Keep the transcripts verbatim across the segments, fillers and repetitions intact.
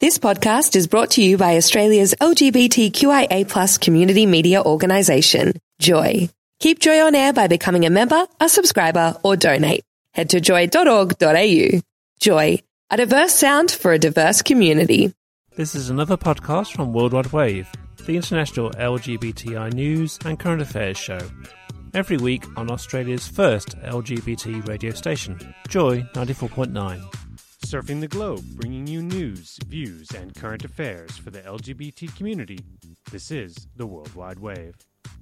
This podcast is brought to you by Australia's L G B T Q I A plus community media organisation, Joy. Keep Joy on air by becoming a member, a subscriber, or donate. Head to joy dot org dot a u. Joy, a diverse sound for a diverse community. This is another podcast from Worldwide Wave, the international L G B T I news and current affairs show. Every week on Australia's first L G B T radio station, Joy ninety-four point nine. Surfing the globe, bringing you news, views, and current affairs for the L G B T community. This is the Worldwide Wave.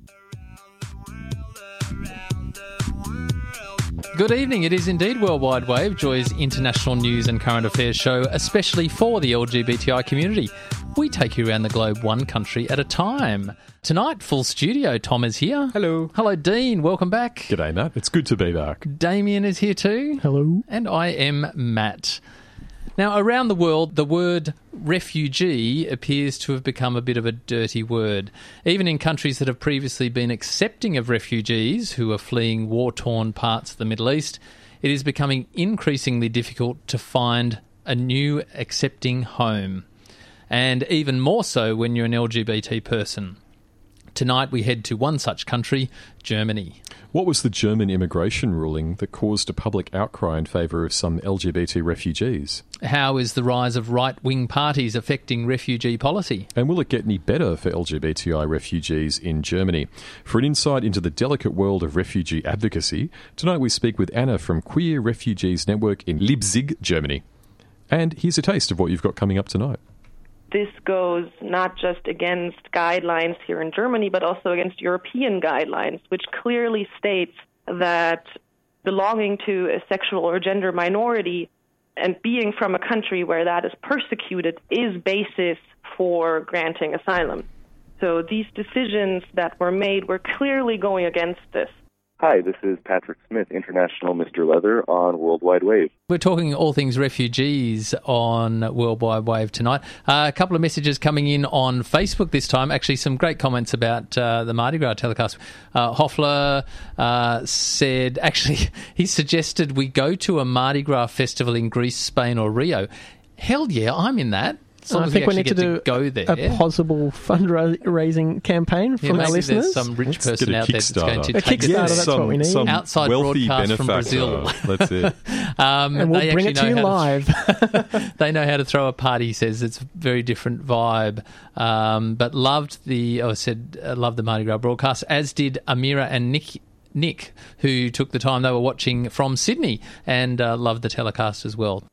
Good evening. It is indeed Worldwide Wave, Joy's international news and current affairs show, especially for the L G B T I community. We take you around the globe one country at a time. Tonight, full studio. Tom is here. Hello. Hello, Dean. Welcome back. G'day, Matt. It's good to be back. Damien is here too. Hello. And I am Matt. Now, around the world, the word refugee appears to have become a bit of a dirty word. Even in countries that have previously been accepting of refugees who are fleeing war-torn parts of the Middle East, it is becoming increasingly difficult to find a new accepting home. And even more so when you're an L G B T person. Tonight we head to one such country, Germany. What was the German immigration ruling that caused a public outcry in favour of some L G B T refugees? How is the rise of right-wing parties affecting refugee policy? And will it get any better for L G B T I refugees in Germany? For an insight into the delicate world of refugee advocacy, tonight we speak with Anna from Queer Refugees Network in Leipzig, Germany. And here's a taste of what you've got coming up tonight. This goes not just against guidelines here in Germany, but also against European guidelines, which clearly states that belonging to a sexual or gender minority and being from a country where that is persecuted is basis for granting asylum. So these decisions that were made were clearly going against this. Hi, this is Patrick Smith, International Mister Leather on Worldwide Wave. We're talking all things refugees on Worldwide Wave tonight. Uh, a couple of messages coming in on Facebook this time. Actually, some great comments about uh, the Mardi Gras telecast. Uh, Hoffler uh, said, actually, he suggested we go to a Mardi Gras festival in Greece, Spain or Rio. Hell yeah, I'm in that. So I think we, we need to do to go there. a possible fundraising campaign from yeah, our listeners. There's some rich Let's person out there that's going to a take Kickstarter, yes, that's some, what we need. Some outside wealthy broadcast from benefactor. Brazil. That's it. um, and we'll bring it to you live. To, they know how to throw a party, he says. It's a very different vibe. Um, but loved the, oh, I said, uh, loved the Mardi Gras broadcast, as did Amira and Nick. Nick, who took the time, they were watching from Sydney and uh, loved the telecast as well.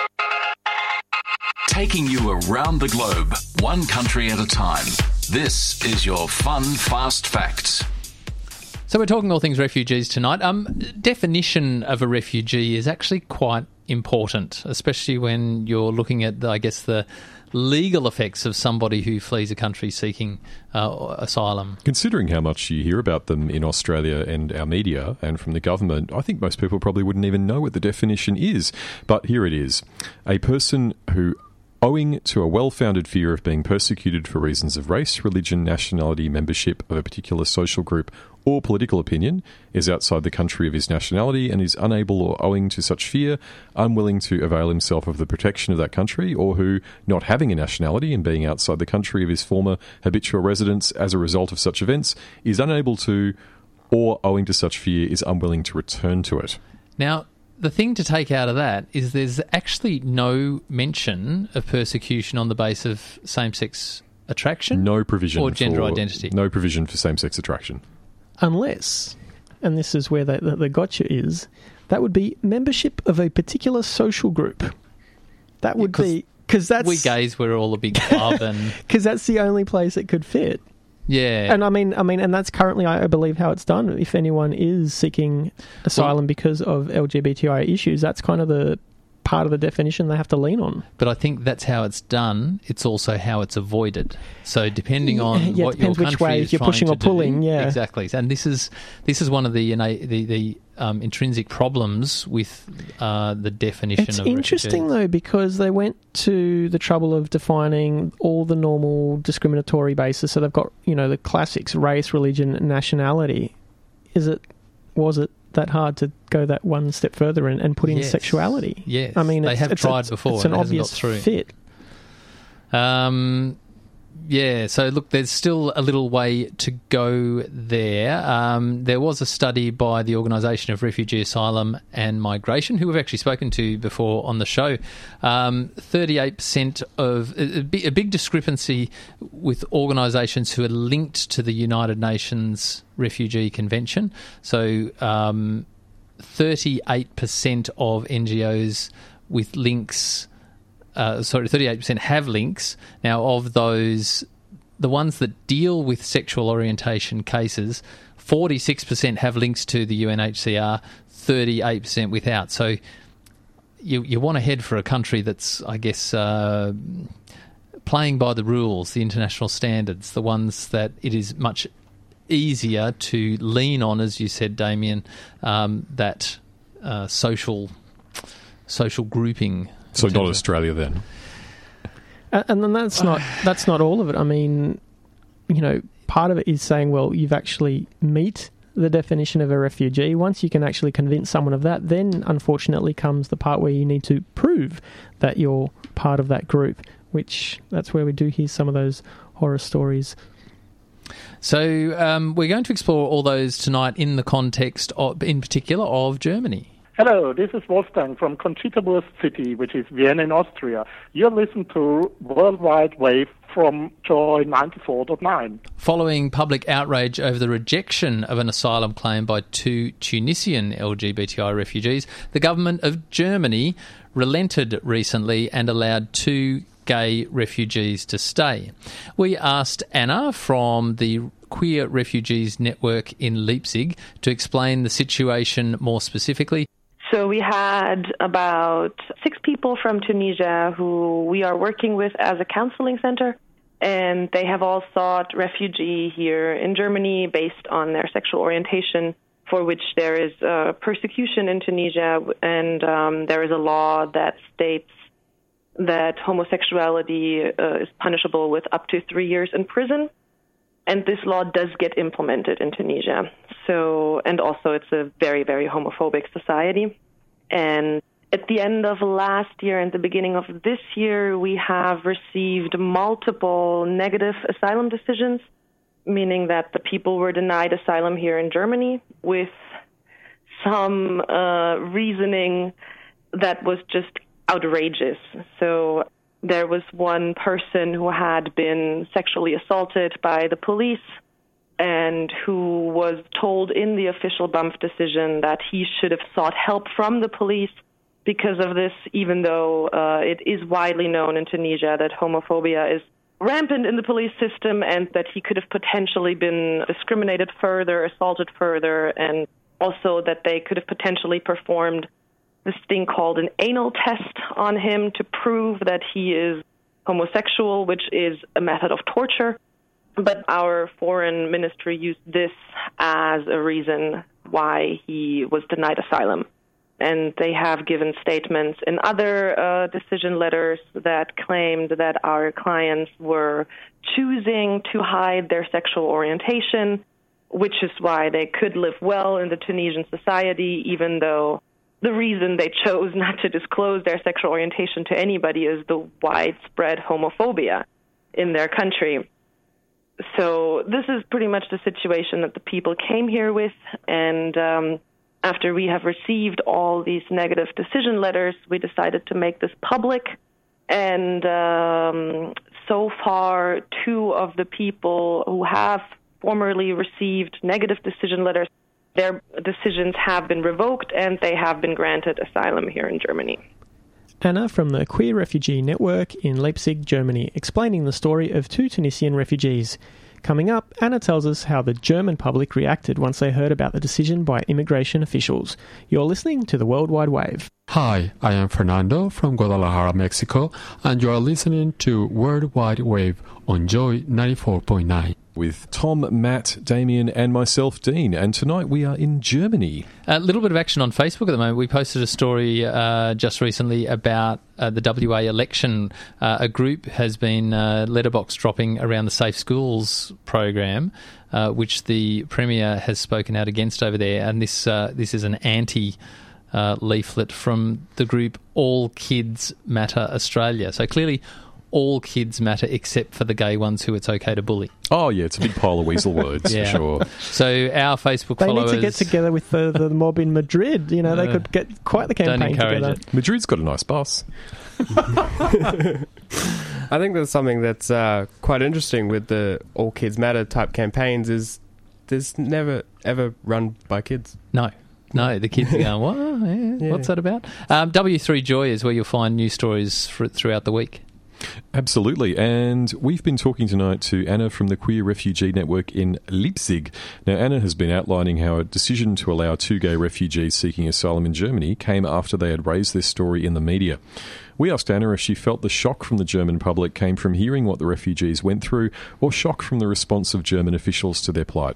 Taking you around the globe, one country at a time. This is your Fun Fast Facts. So we're talking all things refugees tonight. Um, definition of a refugee is actually quite important, especially when you're looking at, the, I guess, the legal effects of somebody who flees a country seeking uh, asylum. Considering how much you hear about them in Australia and our media and from the government, I think most people probably wouldn't even know what the definition is. But here it is. A person who, owing to a well-founded fear of being persecuted for reasons of race, religion, nationality, membership of a particular social group or political opinion, is outside the country of his nationality and is unable or owing to such fear, unwilling to avail himself of the protection of that country, or who, not having a nationality and being outside the country of his former habitual residence as a result of such events, is unable to, or owing to such fear, is unwilling to return to it. Now, the thing to take out of that is there's actually no mention of persecution on the basis of same-sex attraction, no provision or gender for, identity. No provision for same-sex attraction. Unless, and this is where the, the, the gotcha is, that would be membership of a particular social group. That would yeah, be... Because that's... We gays were all a big club and... Because that's the only place it could fit. Yeah. And I mean, I mean, and that's currently, I believe, how it's done. If anyone is seeking asylum well, because of L G B T I issues, that's kind of the part of the definition they have to lean on. But I think that's how it's done. It's also how it's avoided. So depending yeah, on yeah, what your country which way is you're trying pushing to or pulling, do, yeah, exactly. And this is this is one of the you know, the the um, intrinsic problems with uh, the definition it's of interesting refugees. Though, because they went to the trouble of defining all the normal discriminatory bases. So they've got, you know, the classics: race, religion, nationality. Is it? Was it that hard to go that one step further and, and put in yes. sexuality? Yes, I mean, they it's, have it's, tried it's, before. It's an and it obvious hasn't got through. fit. Um, yeah, so look, there's still a little way to go there. Um, there was a study by the Organisation of Refugee Asylum and Migration, who we've actually spoken to before on the show. Um, thirty-eight percent of a, a big discrepancy with organisations who are linked to the United Nations Refugee Convention. So um, thirty-eight percent of N G Os with links. Uh, sorry, thirty-eight percent have links. Now, of those, the ones that deal with sexual orientation cases, forty-six percent have links to the U N H C R, thirty-eight percent without. So you you want to head for a country that's, I guess, uh, playing by the rules, the international standards, the ones that it is much easier to lean on, as you said, Damien, um, that uh, social social grouping. So not Australia then. And then that's not that's not all of it. I mean, you know, part of it is saying, well, you've actually meet the definition of a refugee. Once you can actually convince someone of that, then unfortunately comes the part where you need to prove that you're part of that group, which that's where we do hear some of those horror stories. So um, we're going to explore all those tonight in the context, of, in particular, of Germany. Hello, this is Wolfgang from Conchita-Wurst City, which is Vienna in Austria. You're listening to Worldwide Wave from Joy ninety-four point nine. Following public outrage over the rejection of an asylum claim by two Tunisian L G B T I refugees, the government of Germany relented recently and allowed two gay refugees to stay. We asked Anna from the Queer Refugees Network in Leipzig to explain the situation more specifically. So we had about six people from Tunisia who we are working with as a counseling center, and they have all sought refugee here in Germany based on their sexual orientation, for which there is uh, persecution in Tunisia, and um, there is a law that states that homosexuality uh, is punishable with up to three years in prison. And this law does get implemented in Tunisia. So, and also it's a very, very homophobic society. And at the end of last year and the beginning of this year, we have received multiple negative asylum decisions, meaning that the people were denied asylum here in Germany with some uh, reasoning that was just outrageous. So there was one person who had been sexually assaulted by the police and who was told in the official B U M F decision that he should have sought help from the police because of this, even though uh, it is widely known in Tunisia that homophobia is rampant in the police system and that he could have potentially been discriminated further, assaulted further, and also that they could have potentially performed this thing called an anal test on him to prove that he is homosexual, which is a method of torture. But our foreign ministry used this as a reason why he was denied asylum. And they have given statements in other uh, decision letters that claimed that our clients were choosing to hide their sexual orientation, which is why they could live well in the Tunisian society, even though the reason they chose not to disclose their sexual orientation to anybody is the widespread homophobia in their country. So this is pretty much the situation that the people came here with, and um, after we have received all these negative decision letters, we decided to make this public, and um, so far two of the people who have formerly received negative decision letters, their decisions have been revoked and they have been granted asylum here in Germany. Anna from the Queer Refugee Network in Leipzig, Germany, explaining the story of two Tunisian refugees. Coming up, Anna tells us how the German public reacted once they heard about the decision by immigration officials. You're listening to the Worldwide Wave. Hi, I am Fernando from Guadalajara, Mexico, and you are listening to Worldwide Wave on Joy ninety-four point nine. With Tom, Matt, Damien and myself, Dean. And tonight we are in Germany. A little bit of action on Facebook at the moment. We posted a story uh, just recently about uh, the W A election. Uh, a group has been uh, letterbox dropping around the Safe Schools program, uh, which the Premier has spoken out against over there. And this uh, this is an anti uh, leaflet from the group All Kids Matter Australia. So clearly all kids matter except for the gay ones who it's okay to bully. Oh, yeah, it's a big pile of weasel words, yeah. for sure. So our Facebook they followers... They need to get together with the, the mob in Madrid. You know, uh, they could get quite the campaign together. It. Madrid's got a nice bus. I think there's something that's uh, quite interesting with the All Kids Matter type campaigns is there's never, ever run by kids. No. No, the kids are going, what? Yeah, yeah. What's that about? Um, W three Joy is where you'll find news stories for, throughout the week. Absolutely. And we've been talking tonight to Anna from the Queer Refugee Network in Leipzig. Now, Anna has been outlining how a decision to allow two gay refugees seeking asylum in Germany came after they had raised this story in the media. We asked Anna if she felt the shock from the German public came from hearing what the refugees went through or shock from the response of German officials to their plight.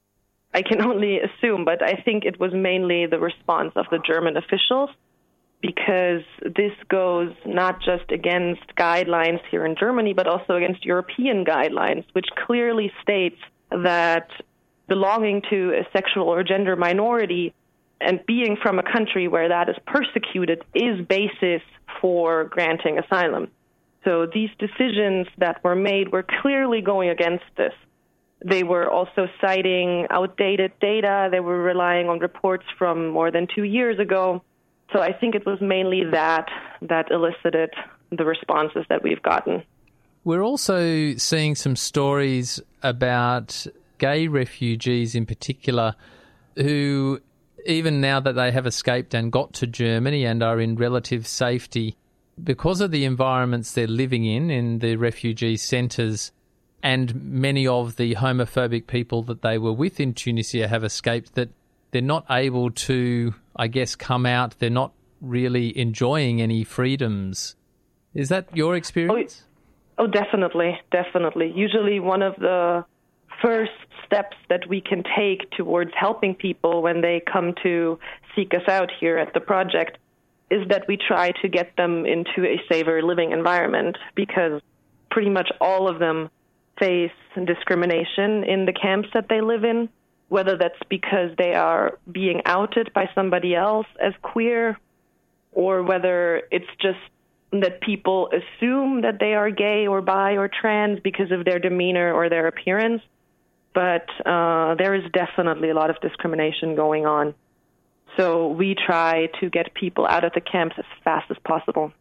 I can only assume, but I think it was mainly the response of the German officials, because this goes not just against guidelines here in Germany, but also against European guidelines, which clearly states that belonging to a sexual or gender minority and being from a country where that is persecuted is basis for granting asylum. So these decisions that were made were clearly going against this. They were also citing outdated data. They were relying on reports from more than two years ago. So I think it was mainly that that elicited the responses that we've gotten. We're also seeing some stories about gay refugees in particular who, even now that they have escaped and got to Germany and are in relative safety, because of the environments they're living in, in the refugee centres, and many of the homophobic people that they were with in Tunisia have escaped, that they're not able to, I guess, come out. They're not really enjoying any freedoms. Is that your experience? Oh, oh, definitely, definitely. Usually one of the first steps that we can take towards helping people when they come to seek us out here at the project is that we try to get them into a safer living environment, because pretty much all of them face discrimination in the camps that they live in, whether that's because they are being outed by somebody else as queer, or whether it's just that people assume that they are gay or bi or trans because of their demeanor or their appearance. But uh, there is definitely a lot of discrimination going on. So we try to get people out of the camps as fast as possible.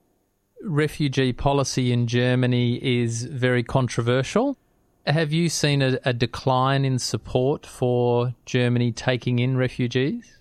Refugee policy in Germany is very controversial. Have you seen a, a decline in support for Germany taking in refugees?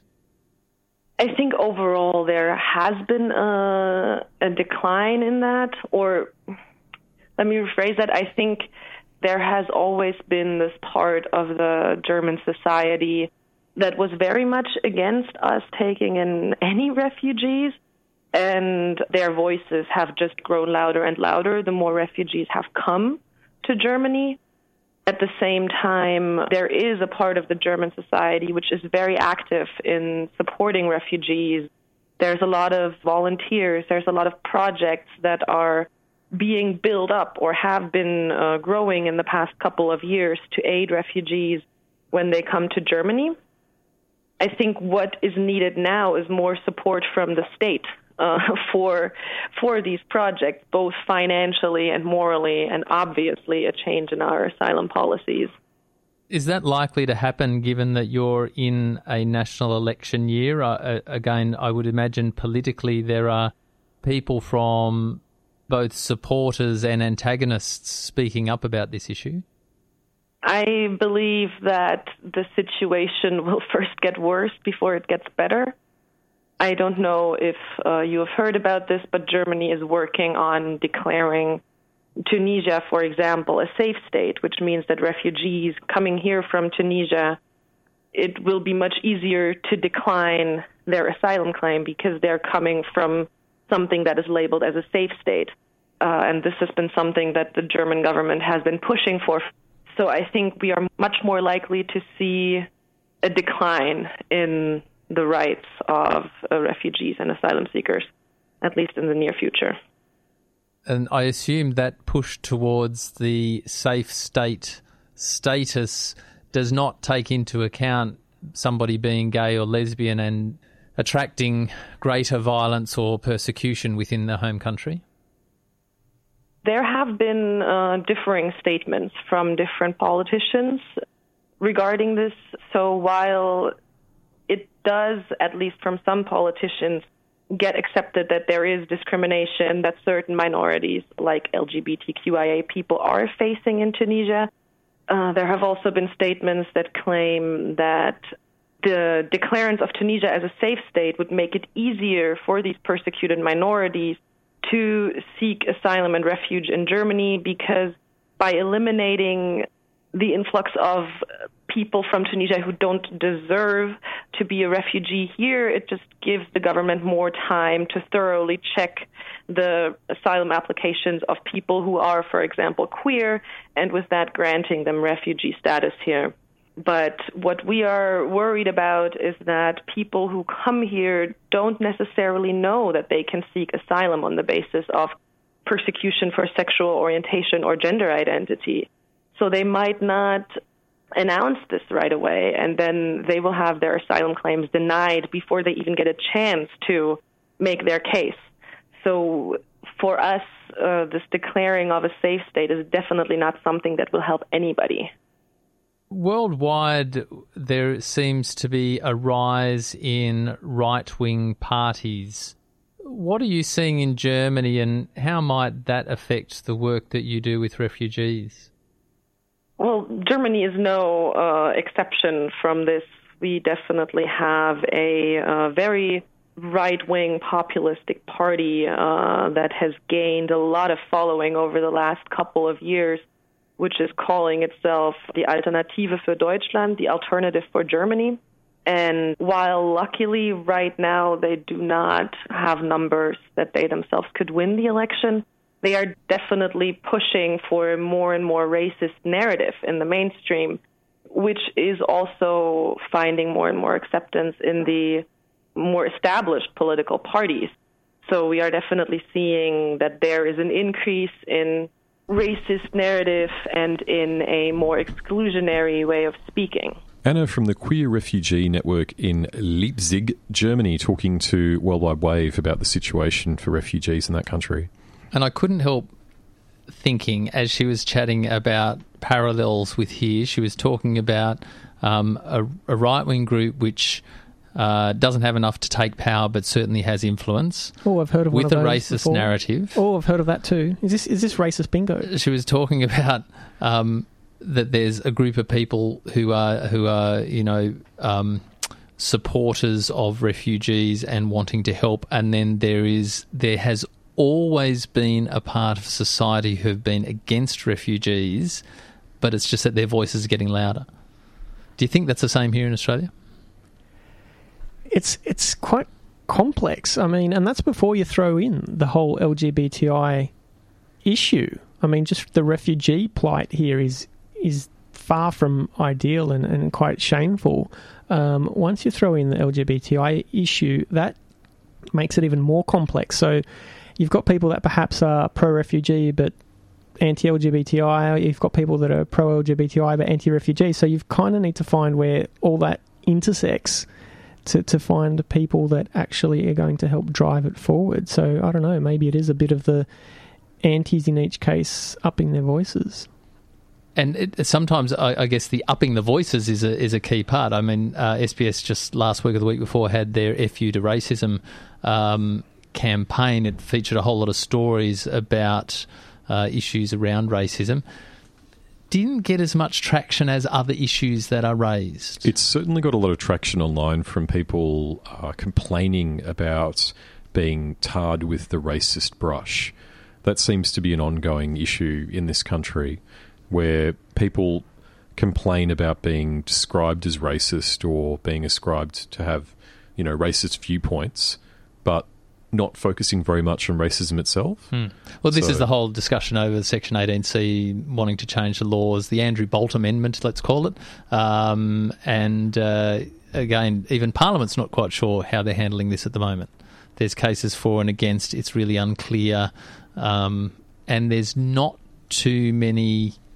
I think overall there has been a, a decline in that, or let me rephrase that. I think there has always been this part of the German society that was very much against us taking in any refugees, and their voices have just grown louder and louder the more refugees have come to Germany. At the same time, there is a part of the German society which is very active in supporting refugees. There's a lot of volunteers. There's a lot of projects that are being built up or have been uh, growing in the past couple of years to aid refugees when they come to Germany. I think what is needed now is more support from the state uh, for for these projects, both financially and morally, and obviously a change in our asylum policies. Is that likely to happen given that you're in a national election year? Uh, again, I would imagine politically there are people from both supporters and antagonists speaking up about this issue. I believe that the situation will first get worse before it gets better. I don't know if uh, you have heard about this, but Germany is working on declaring Tunisia, for example, a safe state, which means that refugees coming here from Tunisia, it will be much easier to decline their asylum claim because they're coming from something that is labeled as a safe state. Uh, and this has been something that the German government has been pushing for. So I think we are much more likely to see a decline in the rights of uh, refugees and asylum seekers, at least in the near future. And I assume that push towards the safe state status does not take into account somebody being gay or lesbian and attracting greater violence or persecution within the home country? There have been uh, differing statements from different politicians regarding this. So while it does, at least from some politicians, get accepted that there is discrimination that certain minorities, like L G B T Q I A people, are facing in Tunisia, uh, there have also been statements that claim that the declarance of Tunisia as a safe state would make it easier for these persecuted minorities to seek asylum and refuge in Germany, because by eliminating the influx of people from Tunisia who don't deserve to be a refugee here, it just gives the government more time to thoroughly check the asylum applications of people who are, for example, queer, and with that granting them refugee status here. But what we are worried about is that people who come here don't necessarily know that they can seek asylum on the basis of persecution for sexual orientation or gender identity. So they might not announce this right away, and then they will have their asylum claims denied before they even get a chance to make their case. So for us, uh, this declaring of a safe state is definitely not something that will help anybody. Worldwide, there seems to be a rise in right-wing parties. What are you seeing in Germany, and how might that affect the work that you do with refugees? Well, Germany is no uh, exception from this. We definitely have a uh, very right-wing populistic party uh, that has gained a lot of following over the last couple of years, which is calling itself the Alternative für Deutschland, the alternative for Germany. And while luckily right now they do not have numbers that they themselves could win the election, they are definitely pushing for a more and more racist narrative in the mainstream, which is also finding more and more acceptance in the more established political parties. So we are definitely seeing that there is an increase in racist narrative and in a more exclusionary way of speaking. Anna from the Queer Refugee Network in Leipzig, Germany, talking to Worldwide Wave about the situation for refugees in that country. And I couldn't help thinking, as she was chatting about parallels with here, she was talking about um, a, a right-wing group which uh, doesn't have enough to take power but certainly has influence. Oh, I've heard of with one of a those racist before. narrative. Oh, I've heard of that too. Is this is this racist bingo? She was talking about um, that there's a group of people who are who are you know um, supporters of refugees and wanting to help, and then there is there has always been a part of society who have been against refugees, but it's just that their voices are getting louder. Do you think that's the same here in Australia? It's it's quite complex. I mean, and that's before you throw in the whole L G B T I issue. I mean, just the refugee plight here is is far from ideal and, and quite shameful. Um, once you throw in the L G B T I issue, that makes it even more complex. So you've got people that perhaps are pro-refugee but anti-L G B T I. You've got people that are pro-L G B T I but anti-refugee. So you kind of need to find where all that intersects to, to find people that actually are going to help drive it forward. So I don't know, maybe it is a bit of the antis in each case upping their voices. And it, sometimes, I, I guess, the upping the voices is a is a key part. I mean, uh, S B S just last week or the week before had their F U to Racism um, campaign. It featured a whole lot of stories about uh, issues around racism. Didn't get as much traction as other issues that are raised. It's certainly got a lot of traction online from people uh, complaining about being tarred with the racist brush. That seems to be an ongoing issue in this country, where people complain about being described as racist or being ascribed to have, you know, racist viewpoints, but not focusing very much on racism itself. Hmm. Well, this So- is the whole discussion over Section eighteen C wanting to change the laws, the Andrew Bolt Amendment, let's call it. Um, and uh, again, even Parliament's not quite sure how they're handling this at the moment. There's cases for and against. It's really unclear. Um, and there's not too many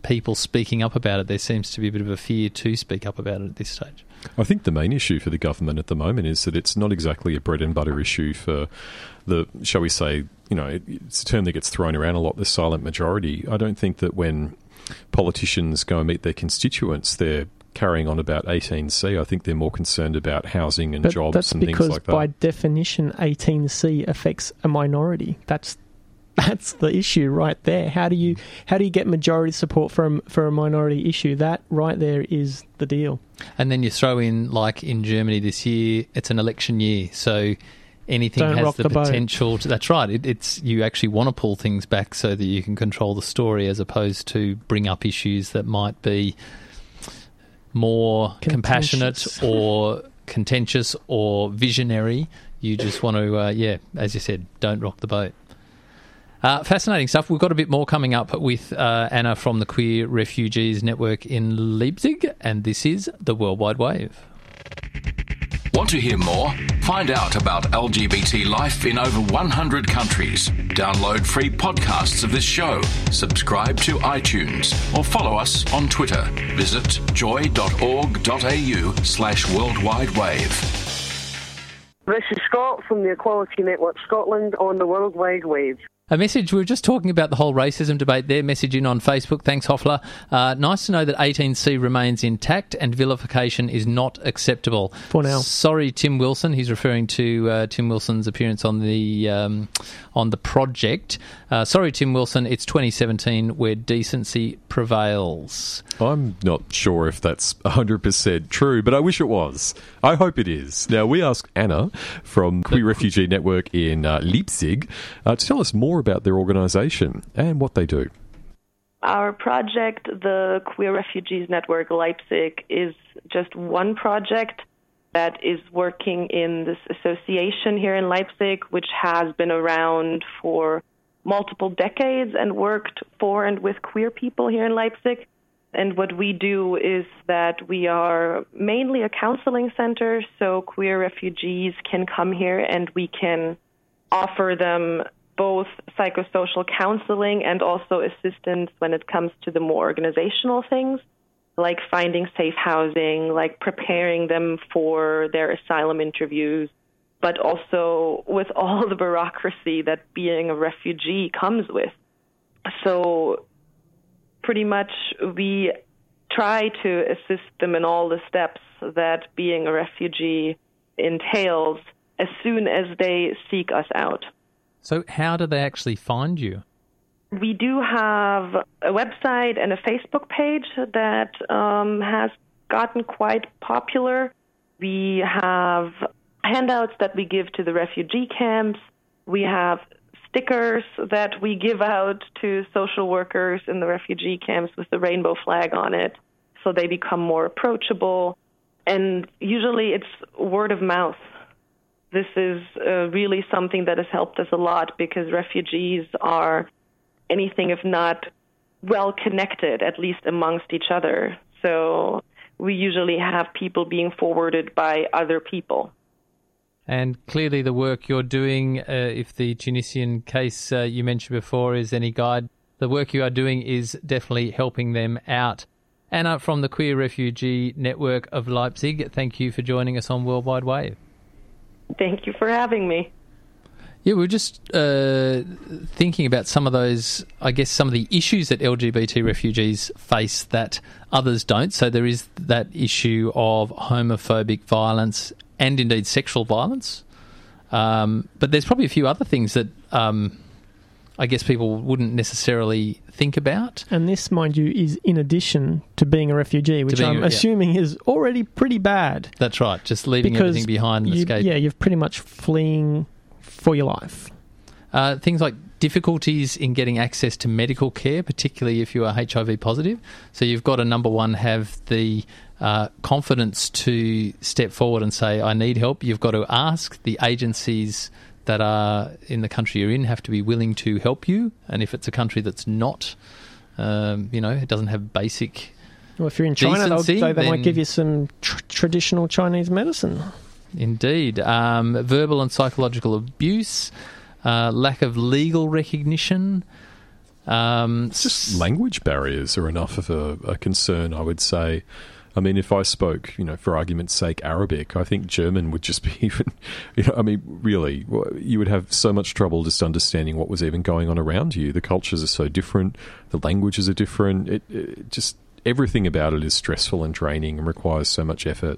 people speaking up about it. There seems to be a bit of a fear to speak up about it at this stage. I think the main issue for the government at the moment is that it's not exactly a bread and butter issue for the, shall we say, you know, it's a term that gets thrown around a lot, the silent majority. I don't think that when politicians go and meet their constituents, they're carrying on about eighteen C. I think they're more concerned about housing and but jobs that's and because things like that. By definition, eighteen C affects a minority. That's that's the issue right there. How do you how do you get majority support for a, for a minority issue? That right there is the deal. And then you throw in, like in Germany this year, it's an election year, so anything Don't has rock the, the boat. potential to, that's right, it, it's you actually want to pull things back so that you can control the story as opposed to bring up issues that might be more compassionate or contentious or visionary. You just want to, uh, yeah, as you said, don't rock the boat. Uh, fascinating stuff. We've got a bit more coming up with uh, Anna from the Queer Refugees Network in Leipzig, and this is The Worldwide Wave. Want to hear more? Find out about L G B T life in over one hundred countries. Download free podcasts of this show. Subscribe to iTunes or follow us on Twitter. Visit joy.org.au slash worldwide wave. This is Scott from the Equality Network Scotland on the Worldwide Wave. A message, we were just talking about the whole racism debate there, message in on Facebook. Thanks, Hoffler. Uh, nice to know that eighteen C remains intact and vilification is not acceptable. For now. Sorry, Tim Wilson. He's referring to uh, Tim Wilson's appearance on the um, on the project. Uh, sorry, Tim Wilson, it's twenty seventeen where decency prevails. I'm not sure if that's one hundred percent true, but I wish it was. I hope it is. Now, we asked Anna from Queer Refugee Network in uh, Leipzig uh, to tell us more about their organisation and what they do. Our project, the Queer Refugees Network Leipzig, is just one project that is working in this association here in Leipzig, which has been around for multiple decades and worked for and with queer people here in Leipzig. And what we do is that we are mainly a counseling center, so queer refugees can come here and we can offer them both psychosocial counseling and also assistance when it comes to the more organizational things, like finding safe housing, like preparing them for their asylum interviews, but also with all the bureaucracy that being a refugee comes with. So pretty much we try to assist them in all the steps that being a refugee entails as soon as they seek us out. So how do they actually find you? We do have a website and a Facebook page that um, has gotten quite popular. We have handouts that we give to the refugee camps. We have stickers that we give out to social workers in the refugee camps with the rainbow flag on it, so they become more approachable. And usually it's word of mouth. This is uh, really something that has helped us a lot because refugees are anything if not well connected, at least amongst each other. So we usually have people being forwarded by other people. And clearly the work you're doing, uh, if the Tunisian case uh, you mentioned before is any guide, the work you are doing is definitely helping them out. Anna from the Queer Refugee Network of Leipzig, thank you for joining us on Worldwide Wave. Thank you for having me. Yeah, we were just uh, thinking about some of those, I guess, some of the issues that L G B T refugees face that others don't. So there is that issue of homophobic violence and indeed sexual violence. Um, but there's probably a few other things that um, I guess people wouldn't necessarily think about. And this, mind you, is in addition to being a refugee, which I'm a, assuming yeah. is already pretty bad. That's right, just leaving because everything behind and you, escaping. Yeah, you're pretty much fleeing for your life. Uh, things like difficulties in getting access to medical care, particularly if you are H I V positive. So you've got to, number one, have the uh, confidence to step forward and say, I need help. You've got to ask. The agencies that are in the country you're in have to be willing to help you. And if it's a country that's not, um, you know, it doesn't have basic Well, if you're in China, decency, they'll, they then, might give you some tr- traditional Chinese medicine. Indeed. Um, verbal and psychological abuse, uh, lack of legal recognition, Um, Just language barriers are enough of a, a concern, I would say. I mean, if I spoke, you know, for argument's sake, Arabic, I think German would just be even, you know, I mean, really, you would have so much trouble just understanding what was even going on around you. The cultures are so different. The languages are different. It, it just, everything about it is stressful and draining and requires so much effort.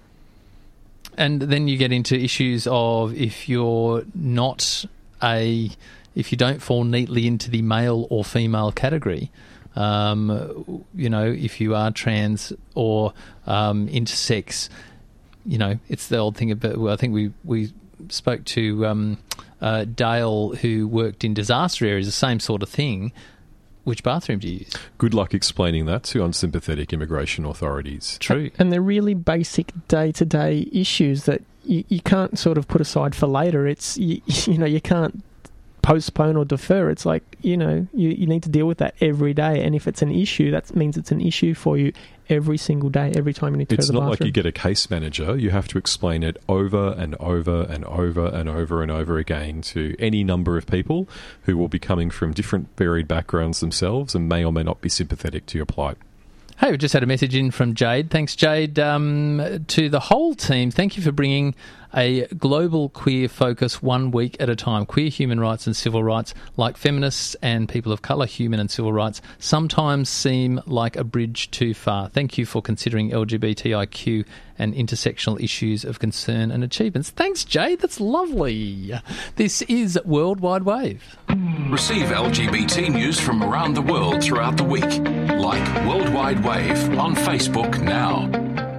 And then you get into issues of if you're not a, if you don't fall neatly into the male or female category, um, you know, if you are trans or um, intersex, you know, it's the old thing about, well, I think we, we spoke to um, uh, Dale, who worked in disaster areas, the same sort of thing. Which bathroom do you use? Good luck explaining that to unsympathetic immigration authorities. True. And they're really basic day-to-day issues that you, you can't sort of put aside for later. It's, you, you know, you can't postpone or defer. It's like, you know, you, you need to deal with that every day. And if it's an issue, that means it's an issue for you every single day, every time you need to it's go to the bathroom. It's not like you get a case manager. You have to explain it over and over and over and over and over again to any number of people who will be coming from different varied backgrounds themselves and may or may not be sympathetic to your plight. Hey, we just had a message in from Jade. Thanks, Jade. Um, to the whole team, thank you for bringing a global queer focus one week at a time. Queer human rights and civil rights, like feminists and people of colour, human and civil rights, sometimes seem like a bridge too far. Thank you for considering L G B T I Q and intersectional issues of concern and achievements. Thanks, Jade. That's lovely. This is World Wide Wave. Receive L G B T news from around the world throughout the week. Like World Wide Wave on Facebook now.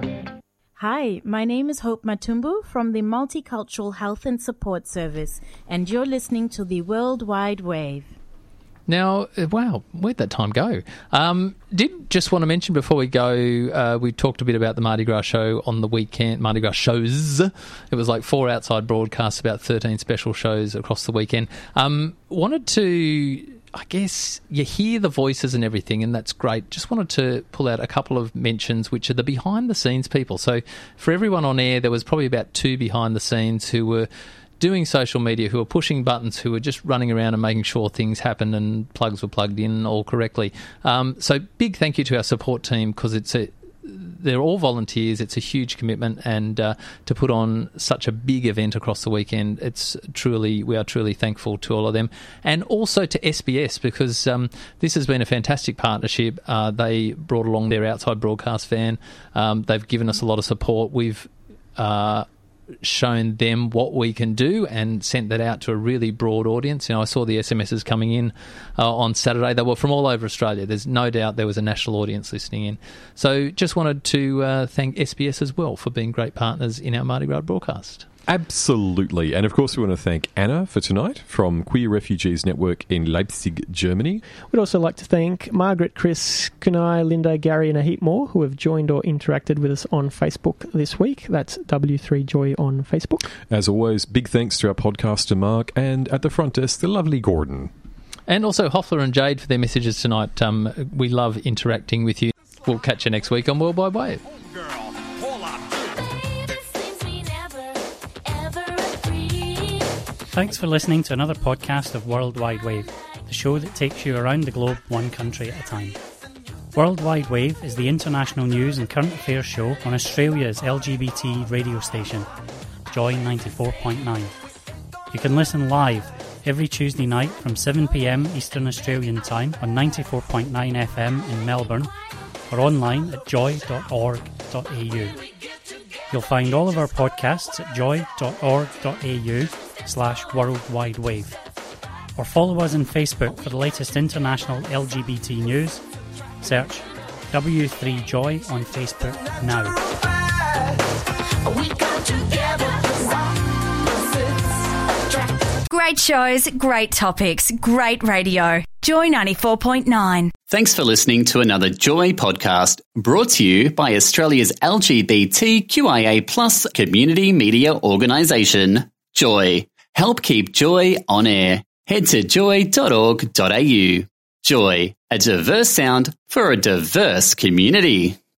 Hi, my name is Hope Matumbu from the Multicultural Health and Support Service, and you're listening to the World Wide Wave. Now, wow, where'd that time go? Um, did just want to mention before we go, uh, we talked a bit about the Mardi Gras show on the weekend, Mardi Gras shows. It was like four outside broadcasts, about thirteen special shows across the weekend. Um, wanted to... I guess you hear the voices and everything, and that's great. Just wanted to pull out a couple of mentions, which are the behind-the-scenes people. So for everyone on air, there was probably about two behind-the-scenes who were doing social media, who were pushing buttons, who were just running around and making sure things happened and plugs were plugged in all correctly. Um, so big thank you to our support team, because it's a they're all volunteers. It's a huge commitment, and uh, to put on such a big event across the weekend, it's truly we are truly thankful to all of them, and also to S B S, because um, this has been a fantastic partnership. Uh, they brought along their outside broadcast van. Um, they've given us a lot of support. We've uh, shown them what we can do and sent that out to a really broad audience. You know, I saw the S M Ses coming in uh, on Saturday. They were from all over Australia. There's no doubt there was a national audience listening in. So just wanted to uh, thank S B S as well for being great partners in our Mardi Gras broadcast. Absolutely. And of course, we want to thank Anna for tonight from Queer Refugees Network in Leipzig, Germany. We'd also like to thank Margaret, Chris, Kunai, Linda, Gary and a heap more who have joined or interacted with us on Facebook this week. That's W three Joy on Facebook. As always, big thanks to our podcaster Mark, and at the front desk, the lovely Gordon. And also Hoffler and Jade for their messages tonight. Um, we love interacting with you. We'll catch you next week on World Wide Wave. Thanks for listening to another podcast of World Wide Wave, the show that takes you around the globe one country at a time. World Wide Wave is the international news and current affairs show on Australia's L G B T radio station, Joy ninety-four point nine. You can listen live every Tuesday night from seven p m Eastern Australian time on ninety-four point nine F M in Melbourne, or online at joy dot org dot a u. You'll find all of our podcasts at joy dot org dot a u slash World Wide Wave, or follow us on Facebook for the latest international L G B T news. Search W three Joy on Facebook now. Great shows, great topics, great radio. Joy ninety-four point nine. Thanks for listening to another Joy podcast, brought to you by Australia's L G B T Q I A plus community media organisation, Joy. Help keep Joy on air. Head to joy dot org dot a u. Joy, a diverse sound for a diverse community.